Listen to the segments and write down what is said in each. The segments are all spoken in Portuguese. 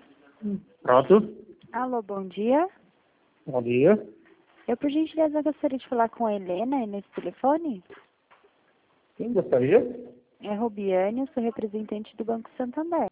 Pronto. Alô, bom dia. Bom dia. Eu, por gentileza, gostaria de falar com a Helena aí nesse telefone. Quem gostaria? É Robiane, eu sou representante do Banco Santander.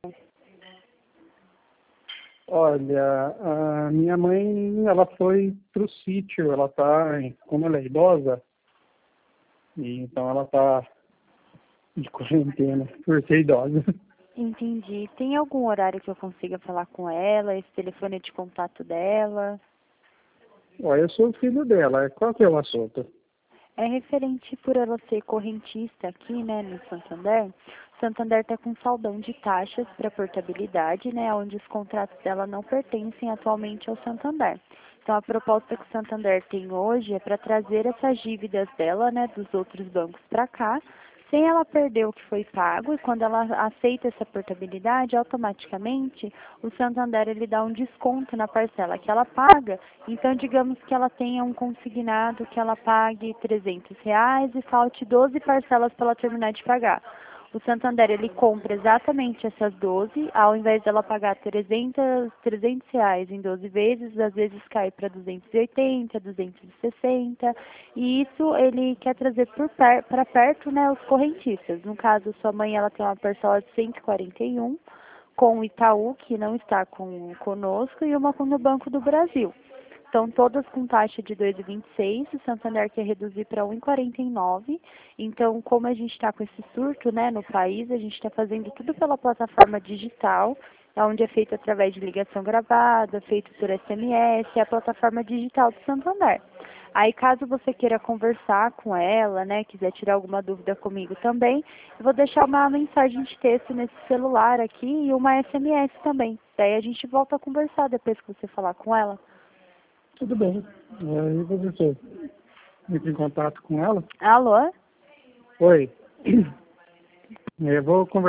Olha, a minha mãe, ela foi pro sítio, como ela é idosa, e então ela tá de quarentena por ser idosa. Entendi. Tem algum horário que eu consiga falar com ela? Esse telefone é de contato dela? Olha, eu sou o filho dela, qual que é o assunto? É referente por ela ser correntista aqui, né, no Santander. O Santander está com saldão de taxas para portabilidade, né, onde os contratos dela não pertencem atualmente ao Santander. Então, a proposta que o Santander tem hoje é para trazer essas dívidas dela, né, dos outros bancos para cá, sem ela perder o que foi pago, e quando ela aceita essa portabilidade, automaticamente o Santander ele dá um desconto na parcela que ela paga. Então, digamos que ela tenha um consignado que ela pague R$ 300 e falte 12 parcelas para ela terminar de pagar. O Santander ele compra exatamente essas 12, ao invés dela pagar R$ 300 em 12 vezes, às vezes cai para 280, 260, e isso ele quer trazer para perto, né, os correntistas. No caso, sua mãe ela tem uma parcela de 141 com o Itaú, que não está conosco, e uma com o Banco do Brasil. Estão todas com taxa de 2,26, o Santander quer reduzir para 1,49. Então, como a gente está com esse surto, né, no país, a gente está fazendo tudo pela plataforma digital, onde é feito através de ligação gravada, feito por SMS, é a plataforma digital do Santander. Aí, caso você queira conversar com ela, né, quiser tirar alguma dúvida comigo também, eu vou deixar uma mensagem de texto nesse celular aqui e uma SMS também. Daí a gente volta a conversar depois que você falar com ela. Tudo bem. Aí você entra em contato com ela. Alô? Oi. Eu vou conversar